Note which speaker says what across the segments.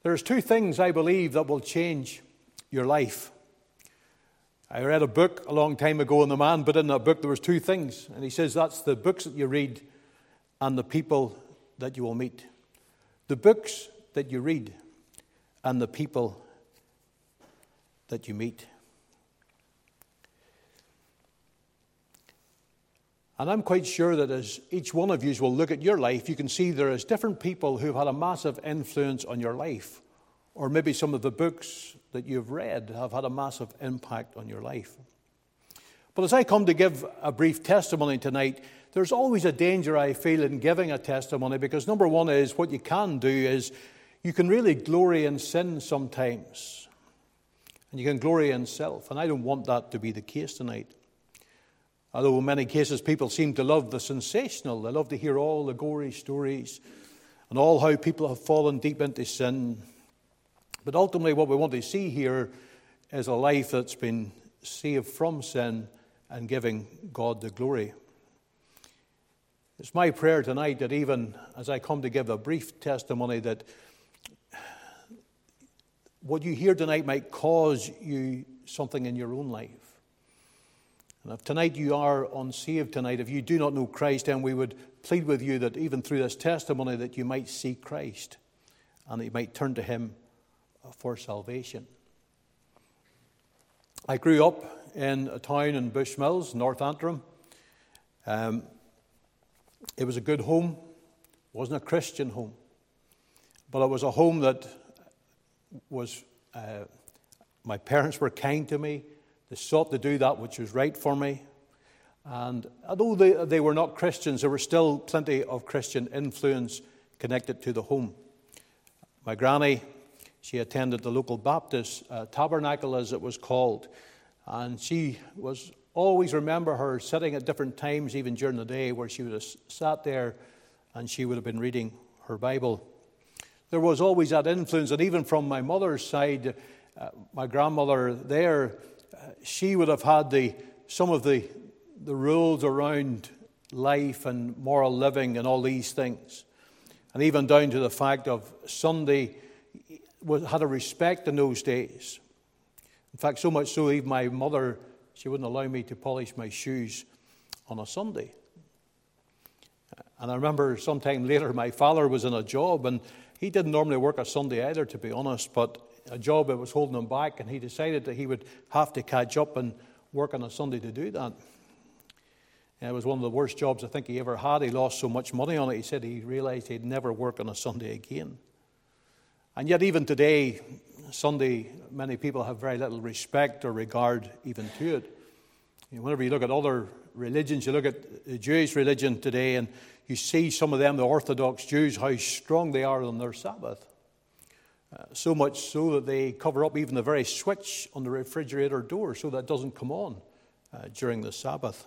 Speaker 1: There's two things I believe that will change your life. I read a book a long time ago, and the man put in that book there was two things. And he says that's the books that you read and the people that you will meet. The books that you read and the people that you meet. And I'm quite sure that as each one of you will look at your life, you can see there is different people who've had a massive influence on your life. Or maybe some of the books that you've read have had a massive impact on your life. But as I come to give a brief testimony tonight, there's always a danger I feel in giving a testimony, because number one is what you can do is you can really glory in sin sometimes. And you can glory in self. And I don't want that to be the case tonight. Although in many cases people seem to love the sensational. They love to hear all the gory stories and all how people have fallen deep into sin. But ultimately what we want to see here is a life that's been saved from sin and giving God the glory. It's my prayer tonight that even as I come to give a brief testimony, that what you hear tonight might cause you something in your own life. And if tonight you are unsaved tonight, if you do not know Christ, then we would plead with you that even through this testimony that you might see Christ and that you might turn to Him for salvation. I grew up in a town in Bushmills, North Antrim. It was a good home. It wasn't a Christian home. But it was a home that was, my parents were kind to me. They sought to do that which was right for me. And although they were not Christians, there was still plenty of Christian influence connected to the home. My granny, she attended the local Baptist tabernacle, as it was called. And she was always, remember her sitting at different times, even during the day, where she would have sat there and she would have been reading her Bible. There was always that influence, and even from my mother's side, my grandmother there, she would have had some of the rules around life and moral living and all these things. And even down to the fact of Sunday had a respect in those days. In fact, so much so, even my mother, she wouldn't allow me to polish my shoes on a Sunday. And I remember sometime later, my father was in a job, and he didn't normally work a Sunday either, to be honest, but a job that was holding him back, and he decided that he would have to catch up and work on a Sunday to do that. And it was one of the worst jobs I think he ever had. He lost so much money on it, he said he realized he'd never work on a Sunday again. And yet even today, Sunday, many people have very little respect or regard even to it. Whenever you look at other religions, you look at the Jewish religion today, and you see some of them, the Orthodox Jews, how strong they are on their Sabbath. So much so that they cover up even the very switch on the refrigerator door so that it doesn't come on during the Sabbath.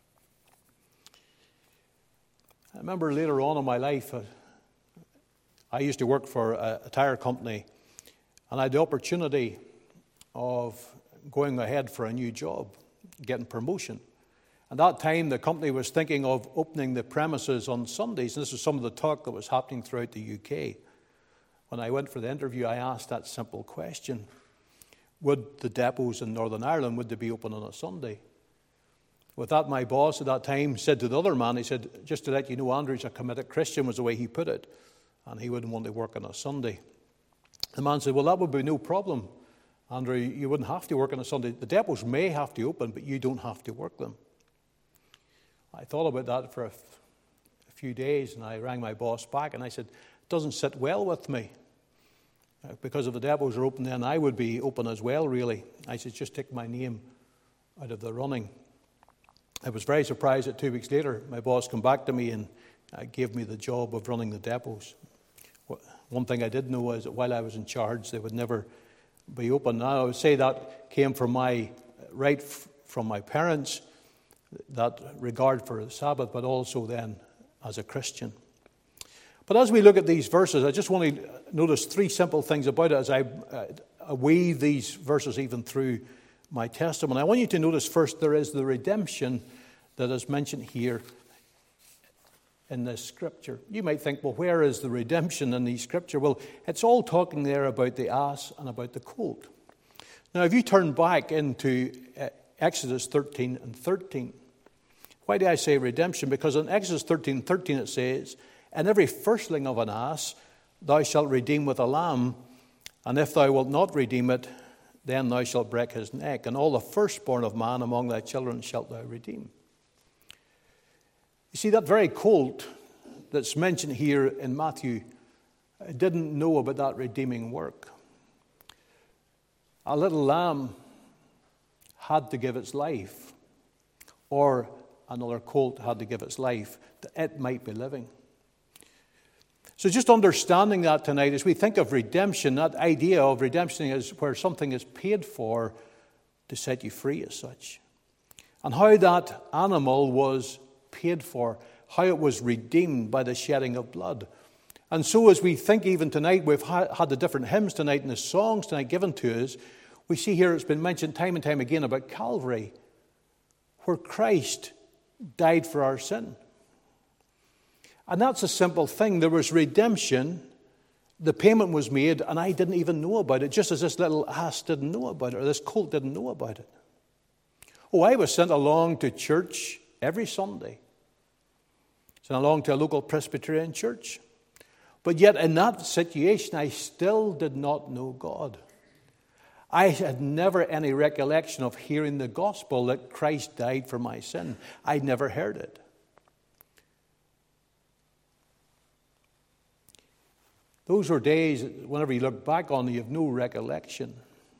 Speaker 1: I remember later on in my life, I used to work for a tire company, and I had the opportunity of going ahead for a new job, getting promotion. At that time, the company was thinking of opening the premises on Sundays, and this was some of the talk that was happening throughout the UK. When I went for the interview, I asked that simple question: would the depots in Northern Ireland, would they be open on a Sunday? With that, my boss at that time said to the other man, he said, just to let you know, Andrew's a committed Christian, was the way he put it, and he wouldn't want to work on a Sunday. The man said, well, that would be no problem, Andrew. You wouldn't have to work on a Sunday. The depots may have to open, but you don't have to work them. I thought about that for a few days, and I rang my boss back, and I said, it doesn't sit well with me. Because if the depots are open, then I would be open as well, really. I said, just take my name out of the running. I was very surprised that 2 weeks later, my boss came back to me and gave me the job of running the depots. One thing I did know is that while I was in charge, they would never be open. Now, I would say that came from my parents, that regard for the Sabbath, but also then as a Christian. But as we look at these verses, I just want to notice three simple things about it as I weave these verses even through my testimony. I want you to notice first there is the redemption that is mentioned here in this scripture. You might think, well, where is the redemption in the scripture? Well, it's all talking there about the ass and about the colt. Now, if you turn back into Exodus 13 and 13, why do I say redemption? Because in Exodus 13:13 it says, "And every firstling of an ass thou shalt redeem with a lamb, and if thou wilt not redeem it, then thou shalt break his neck. And all the firstborn of man among thy children shalt thou redeem." You see, that very colt that's mentioned here in Matthew didn't know about that redeeming work. A little lamb had to give its life, or another colt had to give its life, that it might be living. So just understanding that tonight, as we think of redemption, that idea of redemption is where something is paid for to set you free as such. And how that animal was paid for, how it was redeemed by the shedding of blood. And so as we think even tonight, we've had the different hymns tonight and the songs tonight given to us, we see here it's been mentioned time and time again about Calvary, where Christ died for our sin. And that's a simple thing. There was redemption, the payment was made, and I didn't even know about it, just as this little ass didn't know about it, or this colt didn't know about it. Oh, I was sent along to church every Sunday, sent along to a local Presbyterian church. But yet in that situation, I still did not know God. I had never any recollection of hearing the gospel that Christ died for my sin. I'd never heard it. Those were days, whenever you look back on, you have no recollection.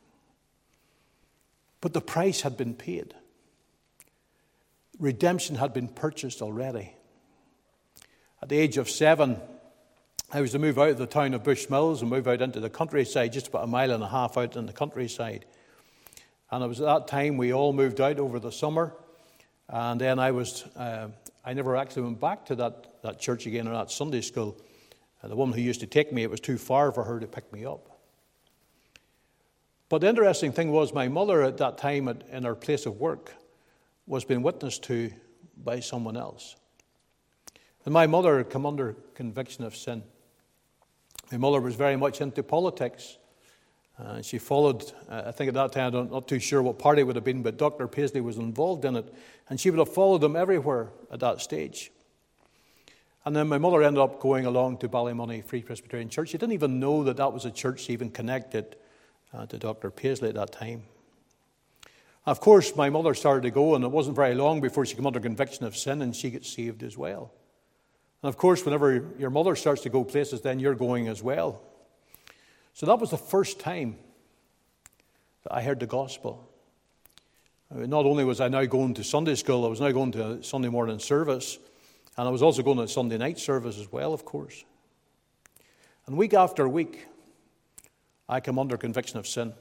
Speaker 1: But the price had been paid. Redemption had been purchased already. At the age of 7, I was to move out of the town of Bushmills and move out into the countryside, just about a mile and a half out in the countryside. And it was at that time we all moved out over the summer. And then I never actually went back to that church again, or that Sunday school. The woman who used to take me, it was too far for her to pick me up. But the interesting thing was, my mother at that time in her place of work was being witnessed to by someone else. And my mother had come under conviction of sin. My mother was very much into politics. She followed, I think at that time, I'm not too sure what party it would have been, but Dr. Paisley was involved in it. And she would have followed him everywhere at that stage. And then my mother ended up going along to Ballymoney Free Presbyterian Church. She didn't even know that was a church even connected to Dr. Paisley at that time. Of course, my mother started to go, and it wasn't very long before she came under conviction of sin, and she got saved as well. And of course, whenever your mother starts to go places, then you're going as well. So that was the first time that I heard the gospel. Not only was I now going to Sunday school, I was now going to a Sunday morning service, and I was also going to a Sunday night service as well, of course. And week after week, I came under conviction of sin.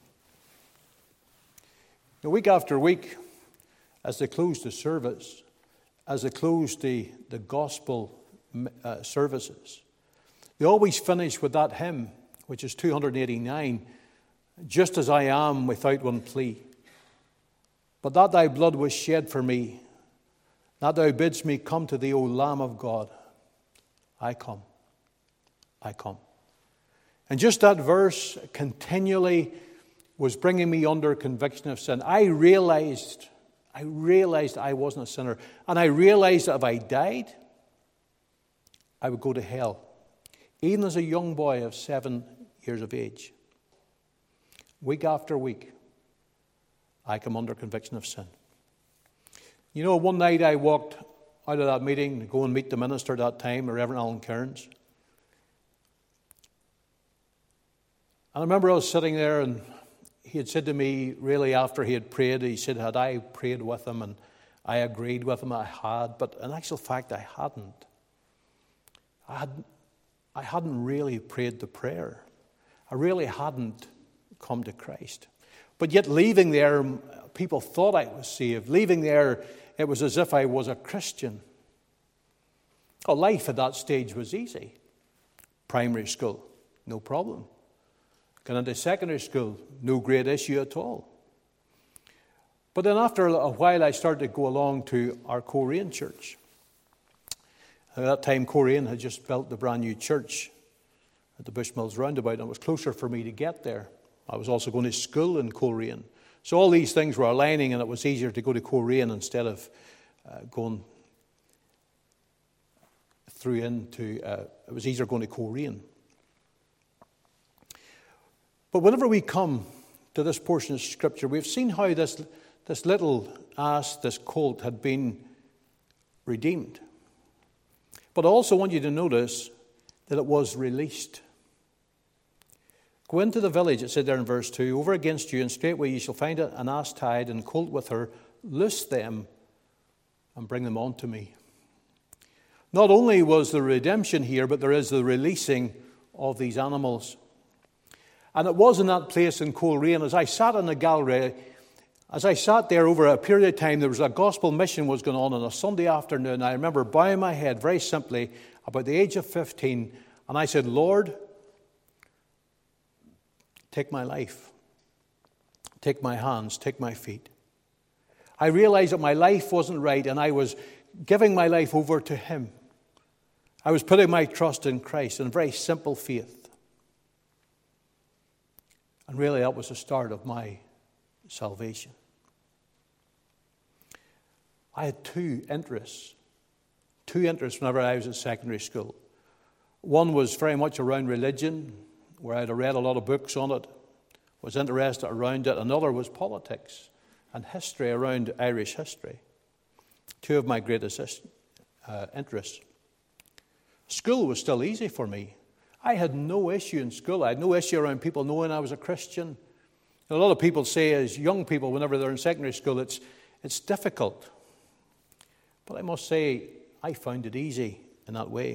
Speaker 1: Now, week after week, as they closed the service, as they closed the gospel services, they always finish with that hymn, which is 289, "Just as I am without one plea, but that thy blood was shed for me, that thou bidst me come to thee, O Lamb of God. I come, I come." And just that verse continually was bringing me under conviction of sin. I realized I wasn't a sinner. And I realized that if I died, I would go to hell. Even as a young boy of 7 years of age. Week after week, I come under conviction of sin. You know, one night I walked out of that meeting to go and meet the minister at that time, Reverend Alan Cairns. And I remember I was sitting there, and he had said to me, really after he had prayed, he said, had I prayed with him? And I agreed with him, I had. But in actual fact, I hadn't. I hadn't really prayed the prayer. I really hadn't come to Christ. But yet leaving there, people thought I was saved. Leaving there, it was as if I was a Christian. Oh, life at that stage was easy. Primary school, no problem. Going into secondary school, no great issue at all. But then after a while, I started to go along to our Korean church. At that time, Coleraine had just built the brand new church at the Bushmills roundabout, and it was closer for me to get there. I was also going to school in Coleraine. So all these things were aligning, and it was easier to go to Coleraine instead of going through into, it was easier going to Coleraine. But whenever we come to this portion of Scripture, we've seen how this little ass, this colt, had been redeemed. But I also want you to notice that it was released. Go into the village, it said there in verse 2, over against you, and straightway you shall find an ass tied and colt with her. Loose them and bring them unto me. Not only was there redemption here, but there is the releasing of these animals. And it was in that place in Coleraine, as I sat in the gallery, as I sat there over a period of time, there was a gospel mission was going on a Sunday afternoon. I remember bowing my head very simply about the age of 15, and I said, Lord, take my life, take my hands, take my feet. I realized that my life wasn't right, and I was giving my life over to Him. I was putting my trust in Christ in very simple faith. And really, that was the start of my salvation. I had two interests whenever I was in secondary school. One was very much around religion, where I'd read a lot of books on it, was interested around it. Another was politics and history, around Irish history. Two of my greatest interests. School was still easy for me. I had no issue in school. I had no issue around people knowing I was a Christian. A lot of people say as young people, whenever they're in secondary school, it's difficult. But I must say, I found it easy in that way.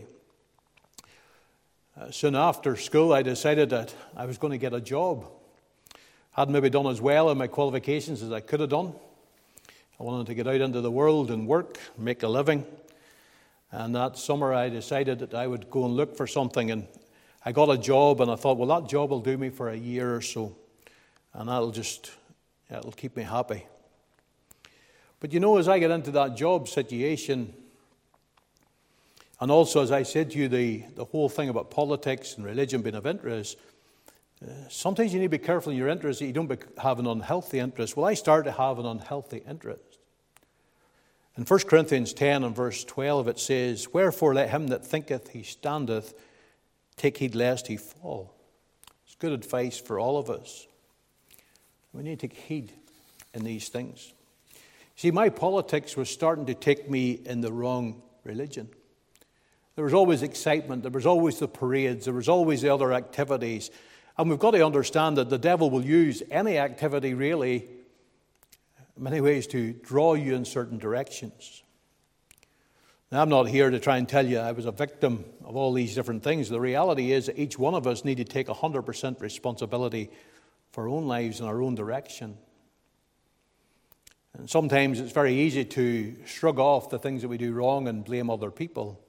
Speaker 1: Soon after school, I decided that I was going to get a job. Hadn't maybe done as well in my qualifications as I could have done. I wanted to get out into the world and work, make a living. And that summer, I decided that I would go and look for something. And I got a job, and I thought, well, that job will do me for a year or so. And it'll keep me happy. But you know, as I get into that job situation, and also, as I said to you, the whole thing about politics and religion being of interest, sometimes you need to be careful in your interest that you don't have an unhealthy interest. Well, I started to have an unhealthy interest. In 1 Corinthians 10 and verse 12, it says, wherefore let him that thinketh he standeth take heed lest he fall. It's good advice for all of us. We need to take heed in these things. See, my politics was starting to take me in the wrong religion. There was always excitement. There was always the parades. There was always the other activities. And we've got to understand that the devil will use any activity, really, in many ways, to draw you in certain directions. Now, I'm not here to try and tell you I was a victim of all these different things. The reality is that each one of us need to take 100% responsibility for our own lives and our own direction. And sometimes it's very easy to shrug off the things that we do wrong and blame other people.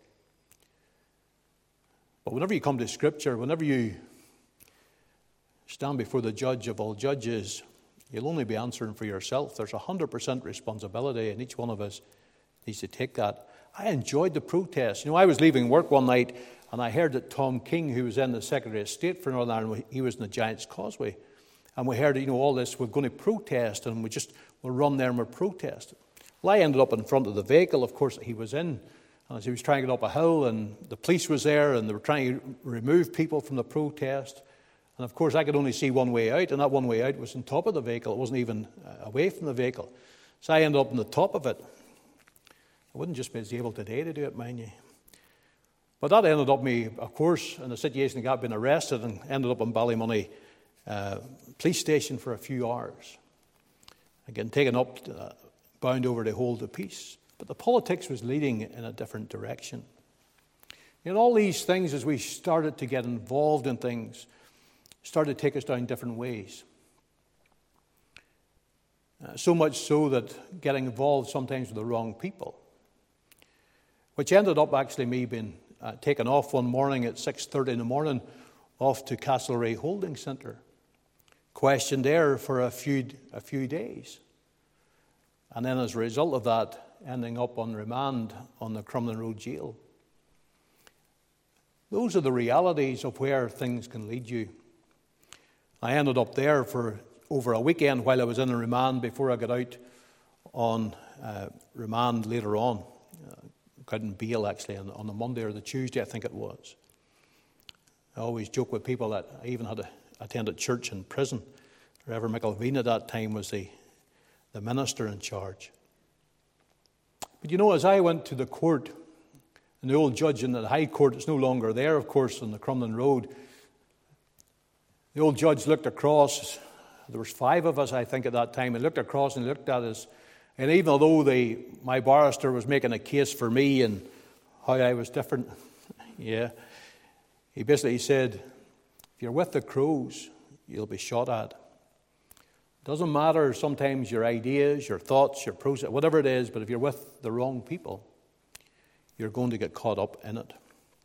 Speaker 1: But whenever you come to Scripture, whenever you stand before the judge of all judges, you'll only be answering for yourself. There's 100% responsibility, and each one of us needs to take that. I enjoyed the protest. You know, I was leaving work one night, and I heard that Tom King, who was then the Secretary of State for Northern Ireland, he was in the Giant's Causeway. And we heard, all this, we're going to protest, and we'll run there and we're protesting. Well, I ended up in front of the vehicle, of course, that he was in. And as he was trying to get up a hill, and the police was there, and they were trying to remove people from the protest. And of course, I could only see one way out, and that one way out was on top of the vehicle. It wasn't even away from the vehicle. So I ended up on the top of it. I wouldn't just be able today to do it, mind you. But that ended up me, of course, in a situation that got being arrested and ended up in Ballymoney police station for a few hours. Again, taken up, bound over to hold the peace. But the politics was leading in a different direction. All these things, as we started to get involved in things, started to take us down different ways. So much so that getting involved sometimes with the wrong people, which ended up actually me being taken off one morning at 6:30 in the morning off to Castlereagh Holding Centre, questioned there for a few days. And then as a result of that, ending up on remand on the Crumlin Road Jail. Those are the realities of where things can lead you. I ended up there for over a weekend while I was in a remand before I got out on remand later on. Got in bail actually on the Monday or the Tuesday, I think it was. I always joke with people that I even had attended church in prison. Reverend McElveen at that time was the minister in charge. But you know, as I went to the court, and the old judge in the High Court is no longer there, of course, on the Crumlin Road, the old judge looked across. There was 5 of us, I think, at that time. He looked across and looked at us. And even though my barrister was making a case for me and how I was different, he basically said, if you're with the crows, you'll be shot at. It doesn't matter sometimes your ideas, your thoughts, your process, whatever it is, but if you're with the wrong people, you're going to get caught up in it.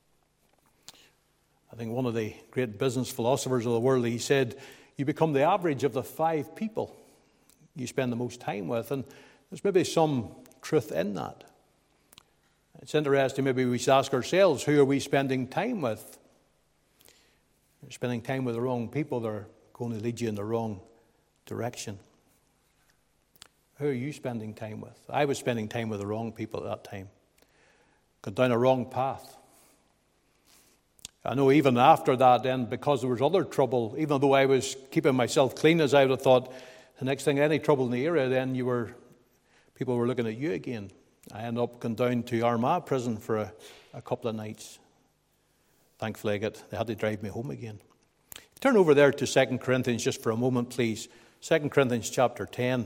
Speaker 1: I think one of the great business philosophers of the world, he said, you become the average of the 5 people you spend the most time with. And there's maybe some truth in that. It's interesting, maybe we should ask ourselves, who are we spending time with? If you're spending time with the wrong people, they're going to lead you in the wrong direction. Who are you spending time with? I was spending time with the wrong people at that time. Got down a wrong path. I know even after that then, because there was other trouble, even though I was keeping myself clean, as I would have thought, the next thing, any trouble in the area, then people were looking at you again. I ended up going down to Armagh prison for a couple of nights. Thankfully, they had to drive me home again. Turn over there to 2 Corinthians just for a moment, please. 2 Corinthians chapter 10.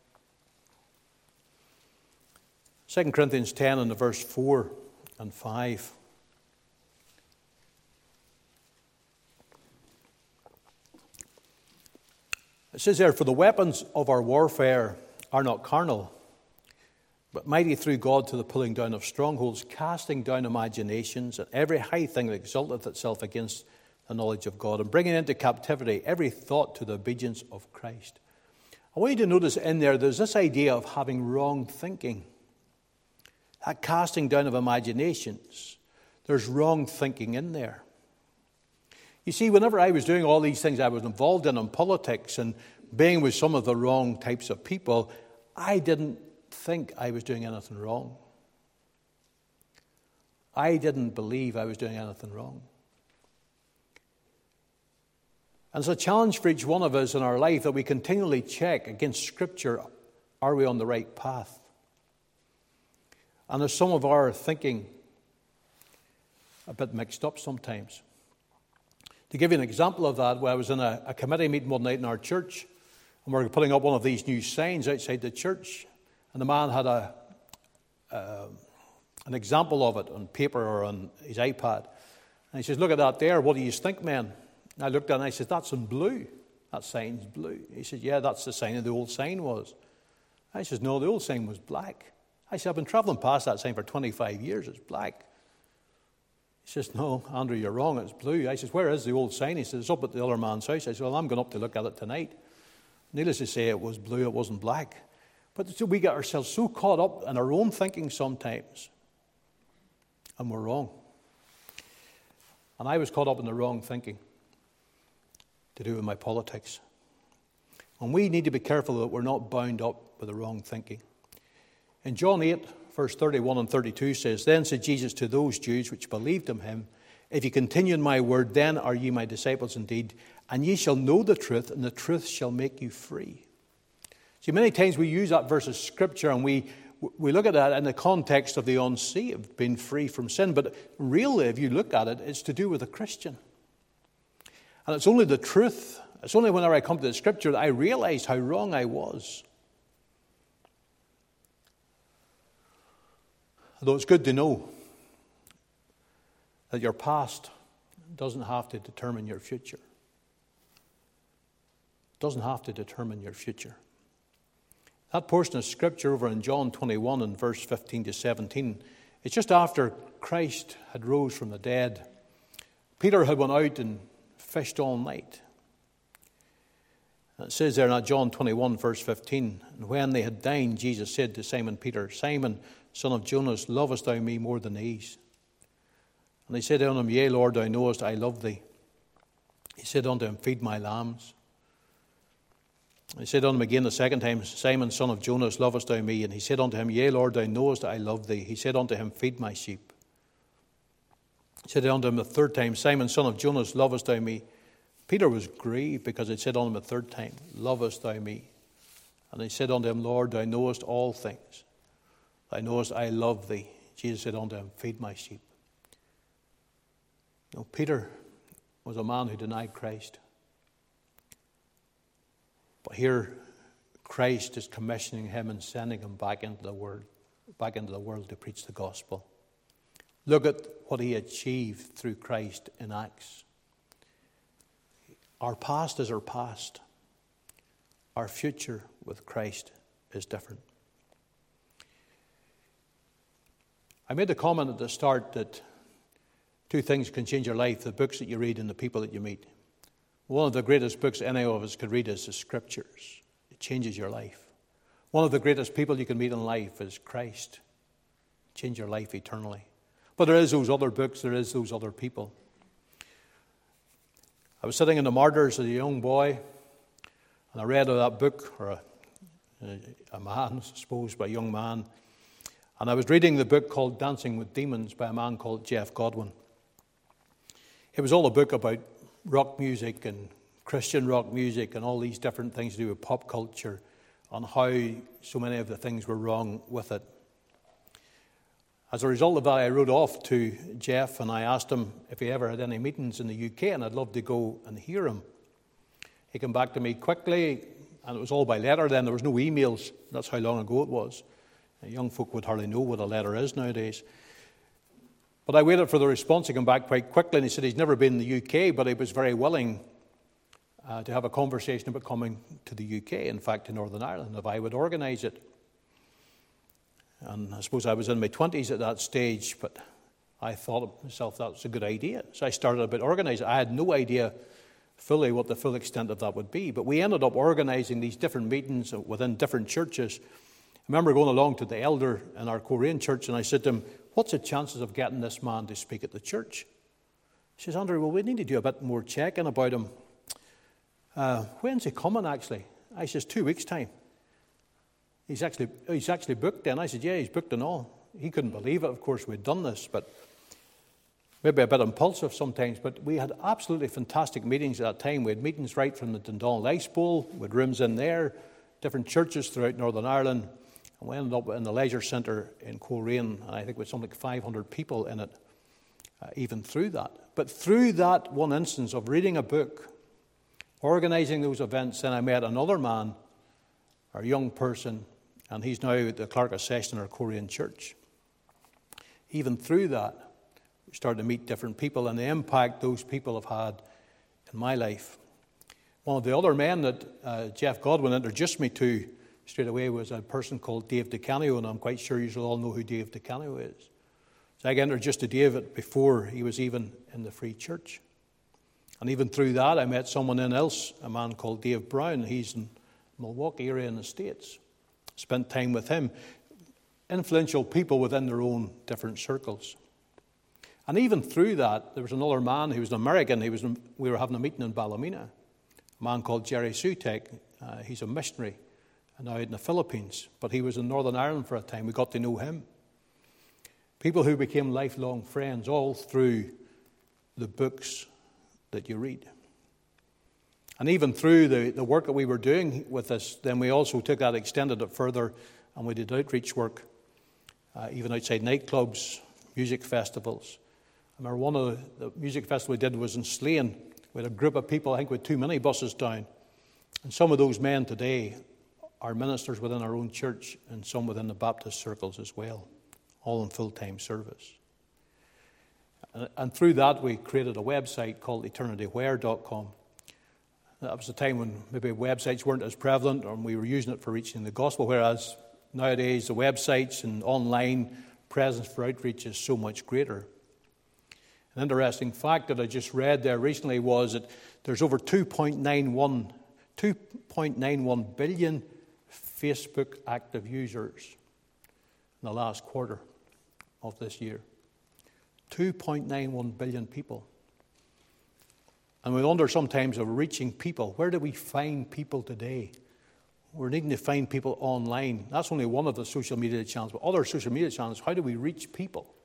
Speaker 1: 2 Corinthians 10 and the verse 4 and 5. It says there, for the weapons of our warfare are not carnal, but mighty through God to the pulling down of strongholds, casting down imaginations and every high thing that exalteth itself against the knowledge of God, and bringing into captivity every thought to the obedience of Christ. I want you to notice in there's this idea of having wrong thinking. That casting down of imaginations, there's wrong thinking in there. You see, whenever I was doing all these things I was involved in politics and being with some of the wrong types of people, I didn't think I was doing anything wrong. I didn't believe I was doing anything wrong. And it's a challenge for each one of us in our life that we continually check against Scripture, are we on the right path? And there's some of our thinking a bit mixed up sometimes. To give you an example of that, I was in a committee meeting one night in our church, and we were putting up one of these new signs outside the church, and the man had an example of it on paper or on his iPad. And he says, look at that there, what do you think, men? And I looked at it and I said, that's in blue. That sign's blue. He said, yeah, that's the sign that the old sign was. I said, no, the old sign was black. I said, I've been travelling past that sign for 25 years, it's black. He says, no, Andrew, you're wrong, it's blue. I says, where is the old sign? He says, it's up at the other man's house. I said, well, I'm going up to look at it tonight. Needless to say, it was blue, it wasn't black. But so we get ourselves so caught up in our own thinking sometimes, and we're wrong. And I was caught up in the wrong thinking to do with my politics. And we need to be careful that we're not bound up with the wrong thinking. In John 8, verse 31 and 32 says, then said Jesus to those Jews which believed in him, if ye continue in my word, then are ye my disciples indeed, and ye shall know the truth, and the truth shall make you free. See, many times we use that verse of Scripture, and we look at that in the context of the unsaved, being free from sin. But really, if you look at it, it's to do with a Christian. And it's only the truth. It's only whenever I come to the Scripture that I realize how wrong I was. Although it's good to know that your past doesn't have to determine your future. It doesn't have to determine your future. That portion of Scripture over in John 21 and verse 15 to 17, it's just after Christ had rose from the dead. Peter had went out and fished all night. And it says there in John 21 verse 15, and when they had dined, Jesus said to Simon Peter, Simon, son of Jonas, lovest thou me more than these? And he said unto him, Yea, Lord, thou knowest I love thee. He said unto him, Feed my lambs. He said unto him again the second time, Simon, son of Jonas, lovest thou me? And he said unto him, Yea, Lord, thou knowest I love thee. He said unto him, Feed my sheep. He said unto him the third time, Simon, son of Jonas, lovest thou me? Peter was grieved because it said unto him the third time, Lovest thou me? And he said unto him, Lord, thou knowest all things. Thou knowest I love thee. Jesus said unto him, Feed my sheep. Now, Peter was a man who denied Christ. But here, Christ is commissioning him and sending him back into the world to preach the gospel. Look at what he achieved through Christ in Acts. Our past is our past. Our future with Christ is different. I made a comment at the start that two things can change your life: the books that you read and the people that you meet. One of the greatest books any of us could read is the Scriptures. It changes your life. One of the greatest people you can meet in life is Christ. Change your life eternally. But there is those other books, there is those other people. I was sitting in the Martyrs as a young boy, and I read of that book, or a man, I suppose, by a young man. And I was reading the book called Dancing with Demons by a man called Jeff Godwin. It was all a book about rock music and Christian rock music and all these different things to do with pop culture, and how so many of the things were wrong with it. As a result of that, I wrote off to Jeff and I asked him if he ever had any meetings in the UK, and I'd love to go and hear him. He came back to me quickly, and it was all by letter then. There was no emails. That's how long ago it was. Young folk would hardly know what a letter is nowadays. But I waited for the response. He came back quite quickly, and he said he's never been in the UK, but he was very willing to have a conversation about coming to the UK, in fact, to Northern Ireland, if I would organise it. And I suppose I was in my 20s at that stage, but I thought to myself that was a good idea. So I started about organising. I had no idea fully what the full extent of that would be, but we ended up organising these different meetings within different churches. I remember going along to the elder in our Korean church, and I said to him, what's the chances of getting this man to speak at the church? He says, Andrew, well, we need to do a bit more checking about him. When's he coming, actually? I says, 2 weeks' time. He's actually booked then. I said, yeah, he's booked and all. He couldn't believe it, of course, we'd done this, but maybe a bit impulsive sometimes. But we had absolutely fantastic meetings at that time. We had meetings right from the Dundonald Ice Bowl, with rooms in there, different churches throughout Northern Ireland. And we ended up in the leisure centre in Coleraine, and I think with something like 500 people in it, even through that. But through that one instance of reading a book, organising those events, then I met another man, or young person, and he's now at the clerk of session in our Korean church. Even through that, we started to meet different people, and the impact those people have had in my life. One of the other men that Jeff Godwin introduced me to straight away was a person called Dave DeCanio, and I'm quite sure you all know who Dave DeCanio is. So I got introduced to David before he was even in the Free Church. And even through that, I met someone else, a man called Dave Brown. He's in Milwaukee area in the States. Spent time with him. Influential people within their own different circles. And even through that, there was another man who was an American. We were having a meeting in Ballymena. A man called Jerry Sutek. He's a missionary and now out in the Philippines. But he was in Northern Ireland for a time. We got to know him. People who became lifelong friends all through the books that you read. And even through the work that we were doing with this, then we also took that, extended it further, and we did outreach work, even outside nightclubs, music festivals. I remember one of the music festivals we did was in Slane. We had a group of people, I think with 2 minibuses down. And some of those men today are ministers within our own church and some within the Baptist circles as well, all in full-time service. And through that, we created a website called eternitywhere.com. That was a time when maybe websites weren't as prevalent, and we were using it for reaching the gospel, whereas nowadays the websites and online presence for outreach is so much greater. An interesting fact that I just read there recently was that there's over 2.91 billion Facebook active users in the last quarter of this year. 2.91 billion people. And we wonder sometimes of reaching people. Where do we find people today? We're needing to find people online. That's only one of the social media channels. But other social media channels, how do we reach people?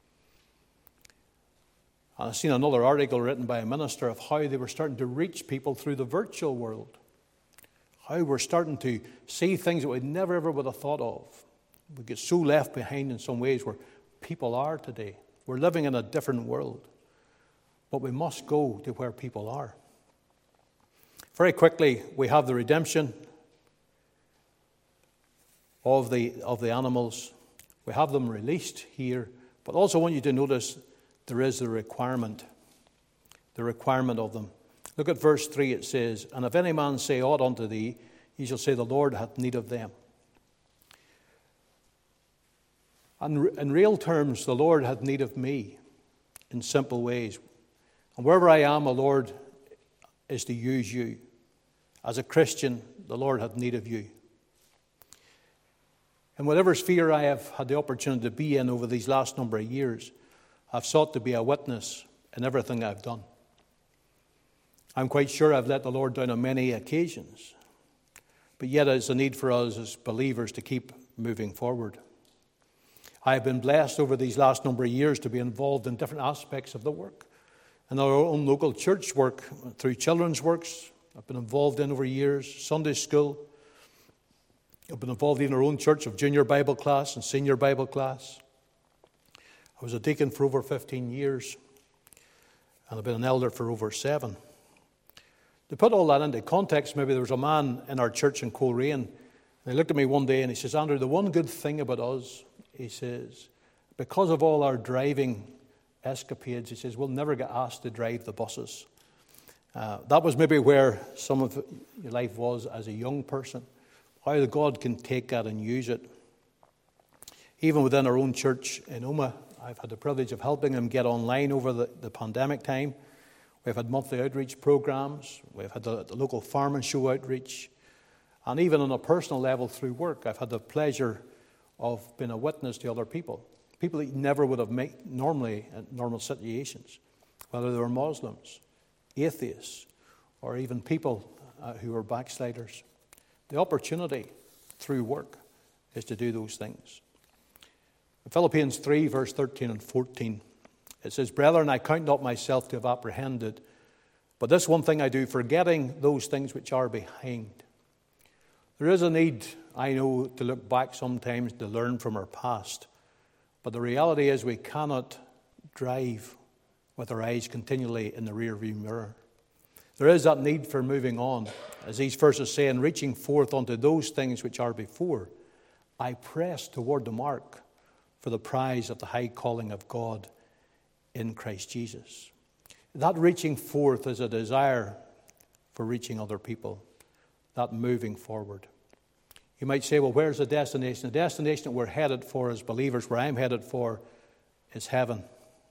Speaker 1: And I've seen another article written by a minister of how they were starting to reach people through the virtual world. How we're starting to see things that we never ever would have thought of. We get so left behind in some ways where people are today. We're living in a different world. But we must go to where people are. Very quickly, we have the redemption of the animals. We have them released here. But also I want you to notice there is the requirement of them. Look at verse 3, it says, "And if any man say aught unto thee, he shall say, the Lord hath need of them." And in real terms, the Lord hath need of me in simple ways. And wherever I am, the Lord is to use you. As a Christian, the Lord hath need of you. In whatever sphere I have had the opportunity to be in over these last number of years, I've sought to be a witness in everything I've done. I'm quite sure I've let the Lord down on many occasions. But yet it's a need for us as believers to keep moving forward. I have been blessed over these last number of years to be involved in different aspects of the work. In our own local church work, through children's works, I've been involved in over years, Sunday school. I've been involved in our own church of junior Bible class and senior Bible class. I was a deacon for over 15 years, and I've been an elder for over 7. To put all that into context, maybe there was a man in our church in Coleraine, and he looked at me one day and he says, "Andrew, the one good thing about us," he says, "because of all our driving escapades," he says, "we'll never get asked to drive the buses." That was maybe where some of your life was as a young person. How God can take that and use it. Even within our own church in Omagh, I've had the privilege of helping them get online over the pandemic time. We've had monthly outreach programs. We've had the local farm and show outreach. And even on a personal level through work, I've had the pleasure of being a witness to other people. People that you never would have met normally in normal situations. Whether they were Muslims, atheists, or even people who were backsliders. The opportunity through work is to do those things. In Philippians 3, verse 13 and 14, it says, "Brethren, I count not myself to have apprehended, but this one thing I do, forgetting those things which are behind." There is a need, I know, to look back sometimes to learn from our past. But the reality is we cannot drive with our eyes continually in the rearview mirror. There is that need for moving on. As these verses say, "And reaching forth unto those things which are before, I press toward the mark for the prize of the high calling of God in Christ Jesus." That reaching forth is a desire for reaching other people. That moving forward. You might say, well, where's the destination? The destination that we're headed for as believers, where I'm headed for, is heaven.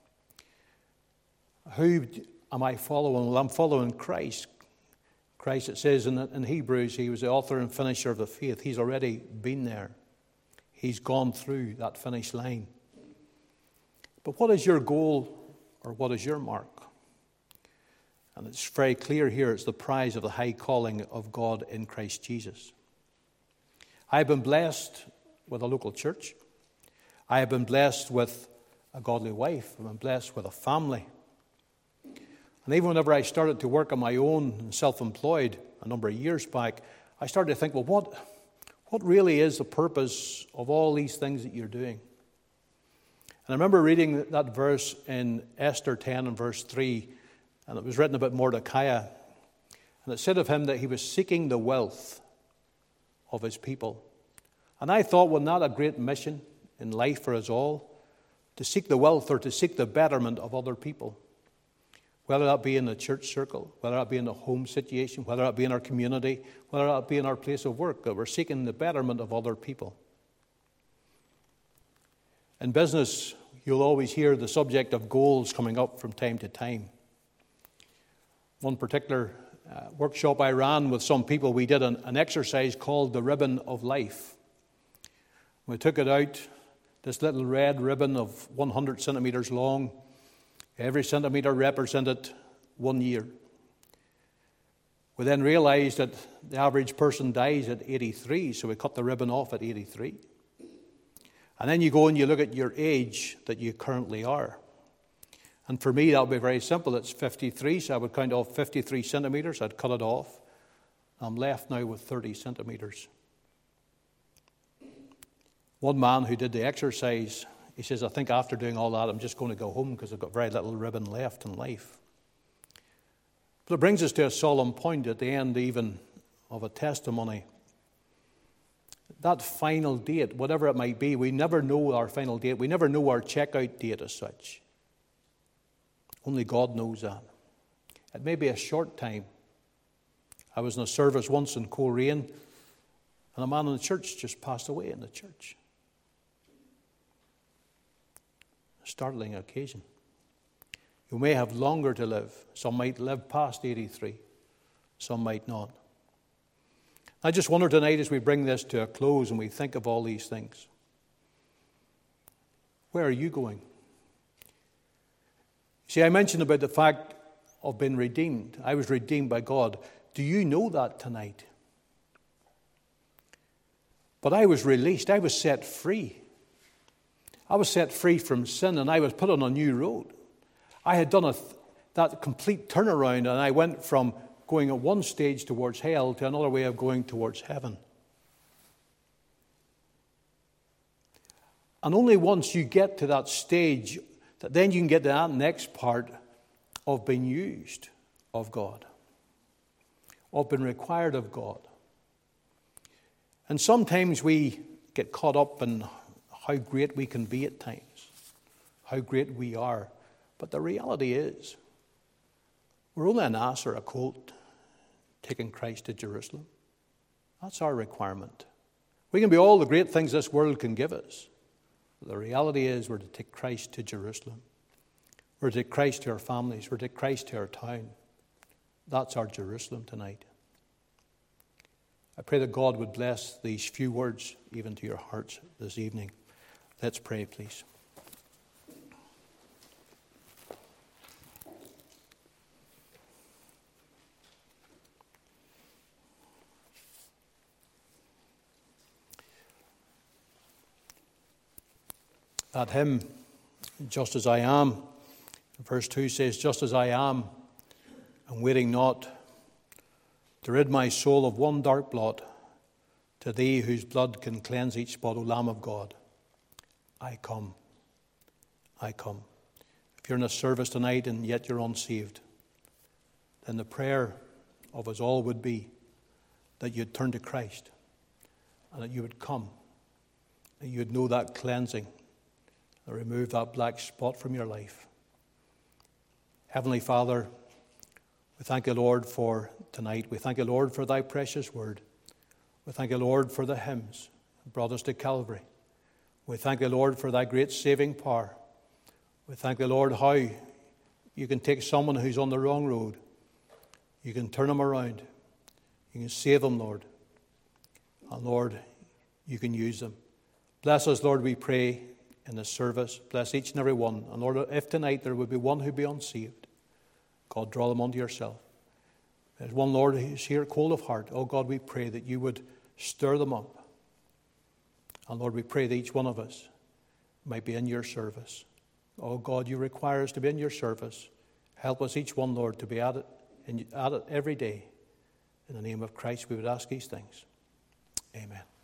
Speaker 1: Who am I following? Well, I'm following Christ. Christ, it says in Hebrews, he was the author and finisher of the faith. He's already been there. He's gone through that finish line. But what is your goal, or what is your mark? And it's very clear here, it's the prize of the high calling of God in Christ Jesus. I have been blessed with a local church. I have been blessed with a godly wife. I've been blessed with a family. And even whenever I started to work on my own and self-employed a number of years back, I started to think, well, what really is the purpose of all these things that you're doing? And I remember reading that verse in Esther 10 and verse 3, and it was written about Mordecai. And it said of him that he was seeking the wealth of his people. And I thought, well, not a great mission in life for us all, to seek the wealth or to seek the betterment of other people. Whether that be in the church circle, whether that be in the home situation, whether that be in our community, whether that be in our place of work, that we're seeking the betterment of other people. In business, you'll always hear the subject of goals coming up from time to time. One particular workshop I ran with some people, we did an exercise called the ribbon of life. We took it out, this little red ribbon of 100 centimeters long, Every centimetre represented 1 year. We then realised that the average person dies at 83, so we cut the ribbon off at 83. And then you go and you look at your age that you currently are. And for me, that would be very simple. It's 53, so I would count off 53 centimetres. I'd cut it off. I'm left now with 30 centimetres. One man who did the exercise, he says, I think after doing all that, I'm just going to go home because I've got very little ribbon left in life. But it brings us to a solemn point at the end even of a testimony. That final date, whatever it might be, we never know our final date. We never know our checkout date as such. Only God knows that. It may be a short time. I was in a service once in Coleraine, and a man in the church just passed away in the church. A startling occasion. You may have longer to live. Some might live past 83. Some might not. I just wonder tonight as we bring this to a close and we think of all these things. Where are you going? See, I mentioned about the fact of being redeemed. I was redeemed by God. Do you know that tonight? But I was released. I was set free. I was set free from sin and I was put on a new road. I had done that complete turnaround and I went from going at one stage towards hell to another way of going towards heaven. And only once you get to that stage, that then you can get to that next part of being used of God, of being required of God. And sometimes we get caught up in how great we can be at times, how great we are. But the reality is, we're only an ass or a colt taking Christ to Jerusalem. That's our requirement. We can be all the great things this world can give us. But the reality is we're to take Christ to Jerusalem. We're to take Christ to our families. We're to take Christ to our town. That's our Jerusalem tonight. I pray that God would bless these few words even to your hearts this evening. Let's pray, please. That hymn, Just As I Am, verse 2 says, Just as I am, and waiting not to rid my soul of one dark blot, to thee whose blood can cleanse each spot, O Lamb of God, I come, I come. If you're in a service tonight and yet you're unsaved, then the prayer of us all would be that you'd turn to Christ and that you would come, that you would know that cleansing, and remove that black spot from your life. Heavenly Father, we thank you, Lord, for tonight. We thank you, Lord, for thy precious word. We thank you, Lord, for the hymns that brought us to Calvary. We thank you, Lord, for thy great saving power. We thank you, Lord, how you can take someone who's on the wrong road. You can turn them around. You can save them, Lord. And Lord, you can use them. Bless us, Lord, we pray, in this service. Bless each and every one. And Lord, if tonight there would be one who be unsaved, God, draw them unto yourself. There's one, Lord, who's here cold of heart. Oh God, we pray that you would stir them up. And Lord, we pray that each one of us might be in your service. Oh God, you require us to be in your service. Help us each one, Lord, to be at it every day. In the name of Christ, we would ask these things. Amen.